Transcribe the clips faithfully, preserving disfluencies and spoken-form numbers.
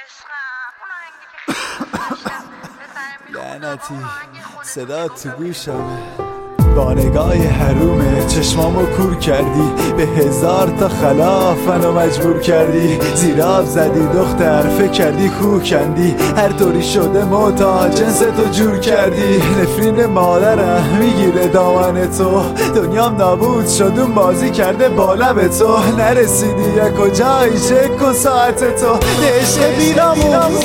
لعنتی صدا تو گوشمه، با نگاه حرومه چشمامو کور کردی، به هزار تا خلاف منو مجبور کردی، زیر آب زدی دختر فکر کردی کوه کندی، هر طوری شده معتاد جنس تو جور کردی، نفرین مادرم میگیره دامن تو، دنیام نابود شد اون بازی کرده با لب تو، نرسیدی یا کجایی چک کن ساعت تو، عشق بیرامون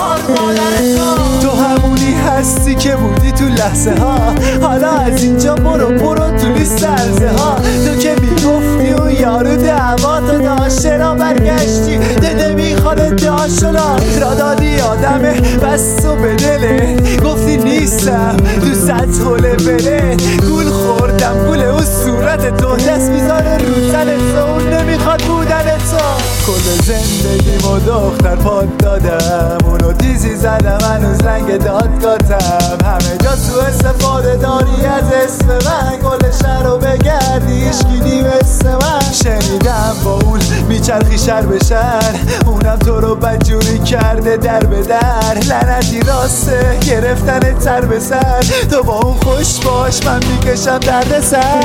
تو همونی هستی که بودی تو لحظه ها، حالا از اینجا برو برو تو لیست عرضه ها، تو که میگفتی اون یارو دعواتو داشت چرا برگشتی، دده میخواد داشلا را دادی آدمه بس و به دله، گفتی نیستم تو سطح حوله بله، گول خوردم گول اون صورت تو، دست میذاره رو سر تو، اون نمیخواد بودن تو، کل زندگیمو دختر پاد دادم، اونو تیزی زدم هنوز رنگ دادگاتم، همه جا تو استفاده داری از اسم من، گل شهر رو بگردی هیچکی نیست من، شنیدم با اون میچرخی شهر به شهر، اونم تو رو بدجوری کرده در به در، لعنتی راسته گرفتن تر به سر، تو با اون خوش باش من میکشم درد سر،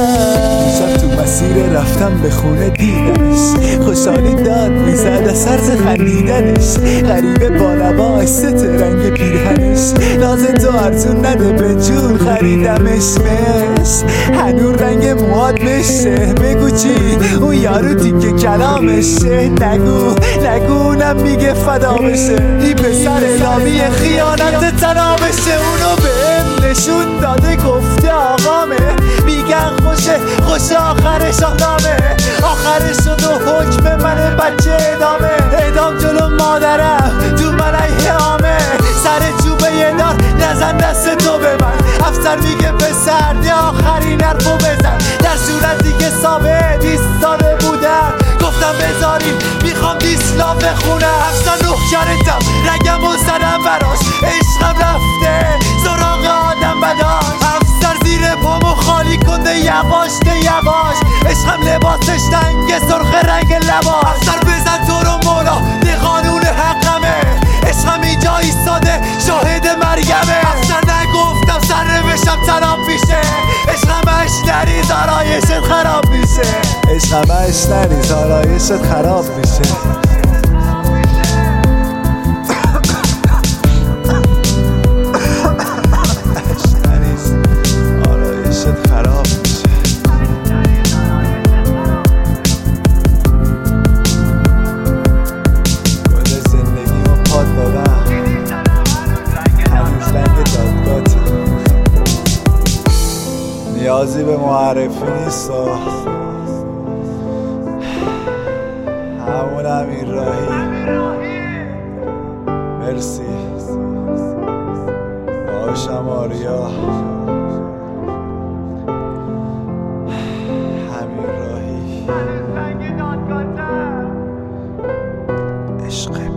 دیشب تو مسیر رفتم به خونه دیدمش، خوشحالی داد میزد از سرز خندیدنش، غریبه با لباش ست رنگ پیرهنش، ناز تو ارزون نده به جون خریدمش، مش هنون رنگ مواد مشه، بگو چی اون یارو تیکه کلامشه، نگو نگو اونم میگه فدا بشه، این پسر اعلامی خیانت تنا بشه، اونو بهم نشون داده گفته آقامه، میگن خوشه خوش آخرش آدامه، آخرش شد و حکم من بچه ادامه، ادام جلو مادرم تو من ایهامه، سر چوبه یه دار نزن دست تو به من، افسر میگه پسر دی آخرین حرفو بزن، در صورتی که ثابت ایستاده بودم، گفتم بذارین میخوام دیسلا بخونم، افسر نه کردم رگم و زدم براش، عشقم رفته سراغ آدم بداش، افسر زیر پامو خالی کنده یواش ده یواش، عشقم لباسش تنگ سرخ رنگ لباس، افسر بزن تو رو مولا ده قانون حقمه، عشقم اینجا ایستاده شاهد مرگمه، افسر نگفتم سر نوشتم تناب میشه، عشقم اش نریز آرایشت خراب میشه، عشقم اش نریز آرایشت خراب میشه، نیازی به معرفی نیست، همون امیر راهی، مرسی باشم آریا، امیر راهی، عشق